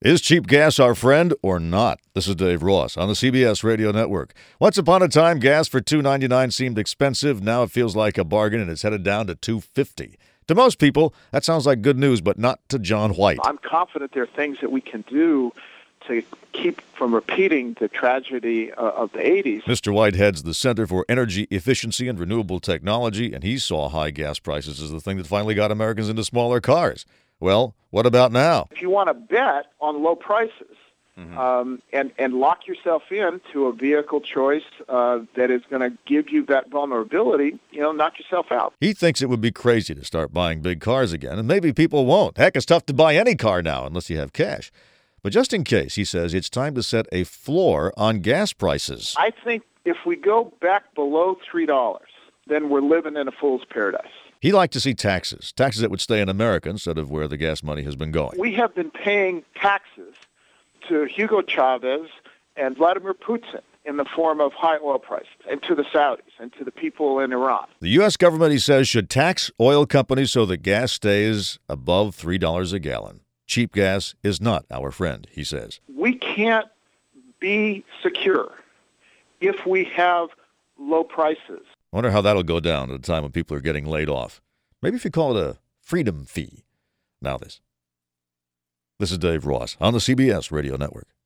Is cheap gas our friend or not? This is Dave Ross on the CBS Radio Network. Once upon a time, gas for $2.99 seemed expensive. Now it feels like a bargain, and it's headed down to $2.50. To most people, that sounds like good news, but not to John White. I'm confident there are things that we can do to keep from repeating the tragedy of the 80s. Mr. White heads the Center for Energy Efficiency and Renewable Technology, and he saw high gas prices as the thing that finally got Americans into smaller cars. Well, what about now? If you want to bet on low prices and lock yourself into a vehicle choice that is going to give you that vulnerability, knock yourself out. He thinks it would be crazy to start buying big cars again, and maybe people won't. Heck, it's tough to buy any car now unless you have cash. But just in case, he says it's time to set a floor on gas prices. I think if we go back below $3, then we're living in a fool's paradise. He'd like to see taxes that would stay in America instead of where the gas money has been going. We have been paying taxes to Hugo Chavez and Vladimir Putin in the form of high oil prices, and to the Saudis, and to the people in Iran. The U.S. government, he says, should tax oil companies so that gas stays above $3 a gallon. Cheap gas is not our friend, he says. We can't be secure if we have low prices. I wonder how that'll go down at a time when people are getting laid off. Maybe if you call it a freedom fee. Now this. This is Dave Ross on the CBS Radio Network.